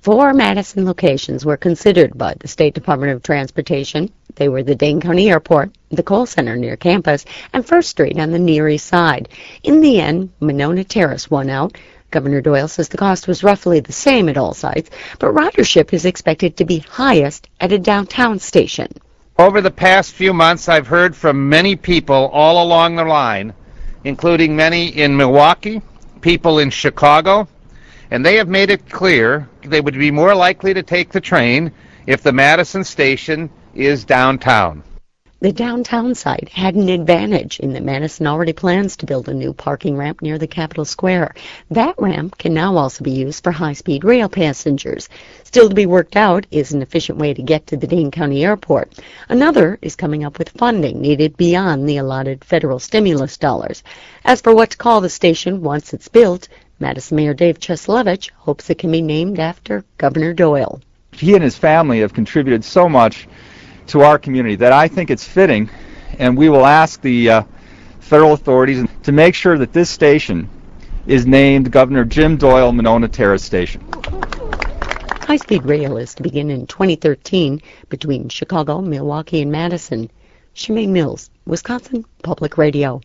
4 Madison locations were considered by the State Department of Transportation. They were the Dane County Airport, the Kohl Center near campus, and First Street on the Near East Side. In the end, Monona Terrace won out. Governor Doyle says the cost was roughly the same at all sites, but ridership is expected to be highest at a downtown station. Over the past few months, I've heard from many people all along the line, including many in Milwaukee, people in Chicago, and they have made it clear they would be more likely to take the train if the Madison station is downtown. The downtown site had an advantage in that Madison already plans to build a new parking ramp near the Capitol Square. That ramp can now also be used for high-speed rail passengers. Still to be worked out is an efficient way to get to the Dane County Airport. Another is coming up with funding needed beyond the allotted federal stimulus dollars. As for what to call the station once it's built, Madison Mayor Dave Cheslevich hopes it can be named after Governor Doyle. He and his family have contributed so much to our community that I think it's fitting, and we will ask the federal authorities to make sure that this station is named Governor Jim Doyle Monona Terrace Station. High-speed rail is to begin in 2013 between Chicago, Milwaukee, and Madison. Shemaine Mills, Wisconsin Public Radio.